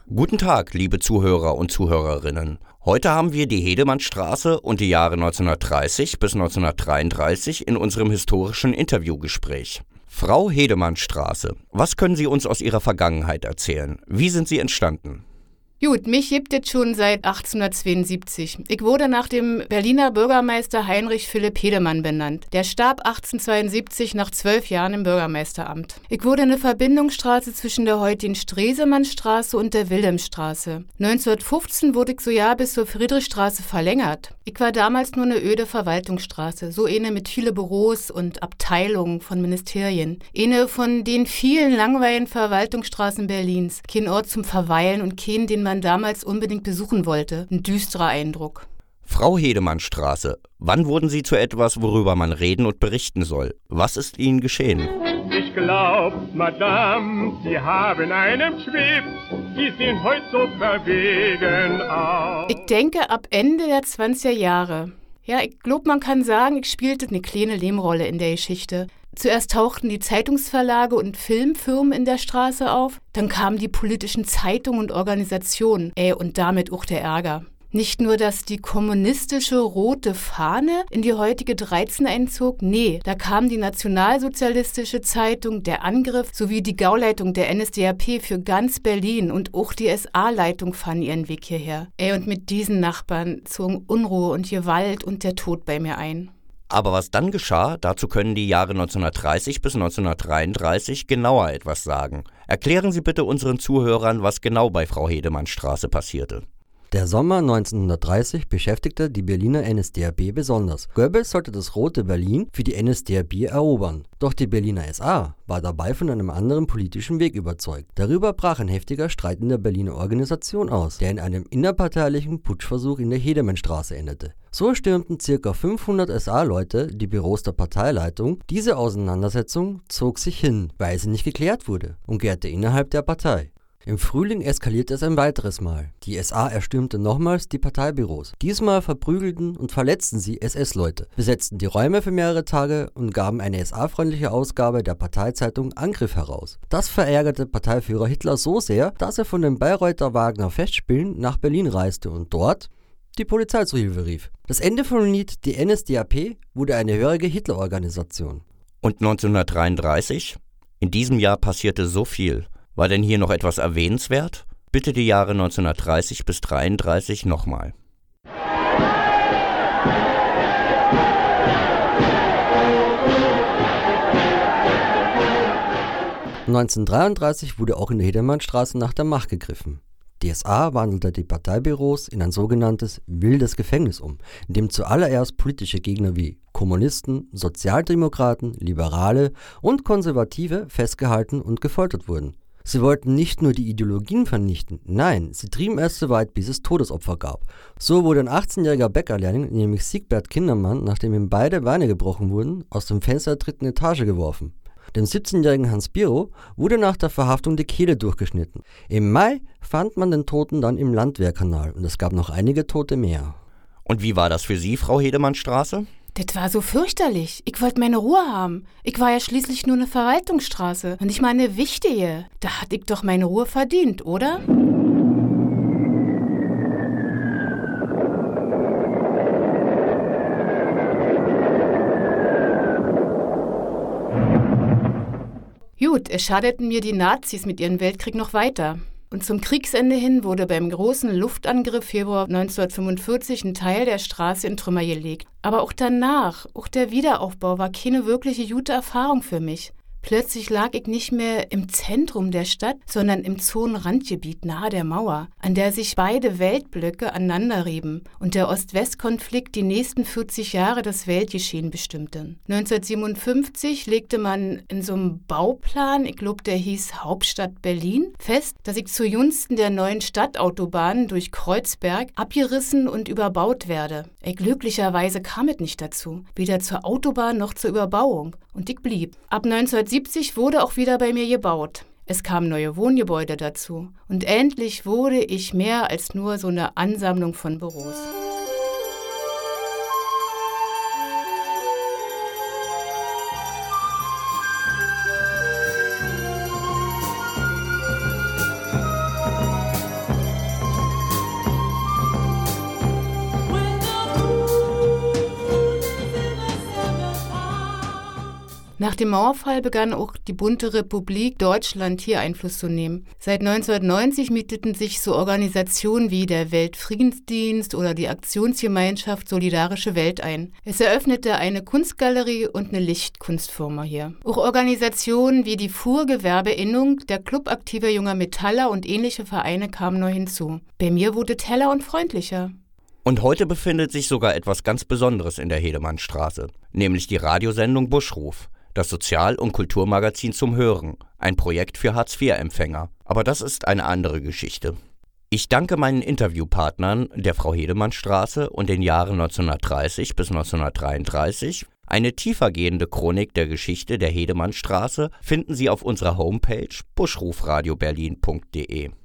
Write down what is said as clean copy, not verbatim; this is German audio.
Guten Tag, liebe Zuhörer und Zuhörerinnen. Heute haben wir die Hedemannstraße und die Jahre 1930 bis 1933 in unserem historischen Interviewgespräch. Frau Hedemannstraße, was können Sie uns aus Ihrer Vergangenheit erzählen? Wie sind Sie entstanden? Gut, mich gibt es schon seit 1872. Ich wurde nach dem Berliner Bürgermeister Heinrich Philipp Hedemann benannt. Der starb 1872 nach 12 Jahren im Bürgermeisteramt. Ich wurde eine Verbindungsstraße zwischen der heutigen Stresemannstraße und der Wilhelmstraße. 1915 wurde ich so Jahr bis zur Friedrichstraße verlängert. Ich war damals nur eine öde Verwaltungsstraße, so eine mit viele Büros und Abteilungen von Ministerien. Eine von den vielen langweiligen Verwaltungsstraßen Berlins. Kein Ort zum Verweilen und kein, den man damals unbedingt besuchen wollte. Ein düsterer Eindruck. Frau Hedemannstraße, wann wurden Sie zu etwas, worüber man reden und berichten soll? Was ist Ihnen geschehen? Ich glaub, Madame, Sie haben einen Schweb, Sie sehen heute so verwegen aus. Ich denke ab Ende der 20er Jahre. Ja, ich glaube, man kann sagen, ich spielte eine kleine Nebenrolle in der Geschichte. Zuerst tauchten die Zeitungsverlage und Filmfirmen in der Straße auf, dann kamen die politischen Zeitungen und Organisationen, und damit auch der Ärger. Nicht nur, dass die kommunistische rote Fahne in die heutige 13 einzog, nee, da kam die nationalsozialistische Zeitung, der Angriff sowie die Gauleitung der NSDAP für ganz Berlin und auch die SA-Leitung fanden ihren Weg hierher. Und mit diesen Nachbarn zogen Unruhe und Gewalt und der Tod bei mir ein. Aber was dann geschah, dazu können die Jahre 1930 bis 1933 genauer etwas sagen. Erklären Sie bitte unseren Zuhörern, was genau bei Frau Hedemannstraße passierte. Der Sommer 1930 beschäftigte die Berliner NSDAP besonders. Goebbels sollte das rote Berlin für die NSDAP erobern. Doch die Berliner SA war dabei von einem anderen politischen Weg überzeugt. Darüber brach ein heftiger Streit in der Berliner Organisation aus, der in einem innerparteilichen Putschversuch in der Hedemannstraße endete. So stürmten ca. 500 SA-Leute die Büros der Parteileitung. Diese Auseinandersetzung zog sich hin, weil sie nicht geklärt wurde und gärte innerhalb der Partei. Im Frühling eskalierte es ein weiteres Mal. Die SA erstürmte nochmals die Parteibüros. Diesmal verprügelten und verletzten sie SS-Leute, besetzten die Räume für mehrere Tage und gaben eine SA-freundliche Ausgabe der Parteizeitung Angriff heraus. Das verärgerte Parteiführer Hitler so sehr, dass er von den Bayreuther Wagner Festspielen nach Berlin reiste und dort die Polizei zur Hilfe rief. Das Ende vom Lied Die NSDAP wurde eine hörige Hitlerorganisation. Und 1933? In diesem Jahr passierte so viel. War denn hier noch etwas erwähnenswert? Bitte die Jahre 1930 bis 1933 nochmal. (1933) wurde auch in der Hedemannstraße nach der Macht gegriffen. Die SA wandelte die Parteibüros in ein sogenanntes wildes Gefängnis um, in dem zuallererst politische Gegner wie Kommunisten, Sozialdemokraten, Liberale und Konservative festgehalten und gefoltert wurden. Sie wollten nicht nur die Ideologien vernichten, nein, sie trieben es so weit, bis es Todesopfer gab. So wurde ein 18-jähriger Bäckerlehrling, nämlich Siegbert Kindermann, nachdem ihm beide Beine gebrochen wurden, aus dem Fenster der 3. Etage geworfen. Dem 17-jährigen Hans Biro wurde nach der Verhaftung die Kehle durchgeschnitten. Im Mai fand man den Toten dann im Landwehrkanal und es gab noch einige Tote mehr. Und wie war das für Sie, Frau Hedemannstraße? Das war so fürchterlich. Ich wollte meine Ruhe haben. Ich war ja schließlich nur eine Verwaltungsstraße und nicht mal eine wichtige. Da hatte ich doch meine Ruhe verdient, oder? Gut, es schadeten mir die Nazis mit ihrem Weltkrieg noch weiter. Und zum Kriegsende hin wurde beim großen Luftangriff Februar 1945 ein Teil der Straße in Trümmer gelegt. Aber auch danach, auch der Wiederaufbau war keine wirkliche gute Erfahrung für mich. Plötzlich lag ich nicht mehr im Zentrum der Stadt, sondern im Zonenrandgebiet nahe der Mauer, an der sich beide Weltblöcke aneinanderrieben und der Ost-West-Konflikt die nächsten 40 Jahre das Weltgeschehen bestimmte. 1957 legte man in so einem Bauplan, ich glaube, der hieß Hauptstadt Berlin, fest, dass ich zugunsten der neuen Stadtautobahn durch Kreuzberg abgerissen und überbaut werde. Glücklicherweise kam es nicht dazu, weder zur Autobahn noch zur Überbauung. Und ich blieb. Ab 1970 wurde auch wieder bei mir gebaut. Es kamen neue Wohngebäude dazu. Und endlich wurde ich mehr als nur so eine Ansammlung von Büros. Nach dem Mauerfall begann auch die bunte Republik Deutschland hier Einfluss zu nehmen. Seit 1990 mieteten sich so Organisationen wie der Weltfriedensdienst oder die Aktionsgemeinschaft Solidarische Welt ein. Es eröffnete eine Kunstgalerie und eine Lichtkunstfirma hier. Auch Organisationen wie die Fuhrgewerbeinnung, der Club aktiver junger Metaller und ähnliche Vereine kamen neu hinzu. Bei mir wurde es heller und freundlicher. Und heute befindet sich sogar etwas ganz Besonderes in der Hedemannstraße, nämlich die Radiosendung Buschruf, das Sozial- und Kulturmagazin zum Hören, ein Projekt für Hartz-IV-Empfänger. Aber das ist eine andere Geschichte. Ich danke meinen Interviewpartnern, der Frau Hedemannstraße und den Jahren 1930 bis 1933. Eine tiefergehende Chronik der Geschichte der Hedemannstraße finden Sie auf unserer Homepage buschrufradioberlin.de.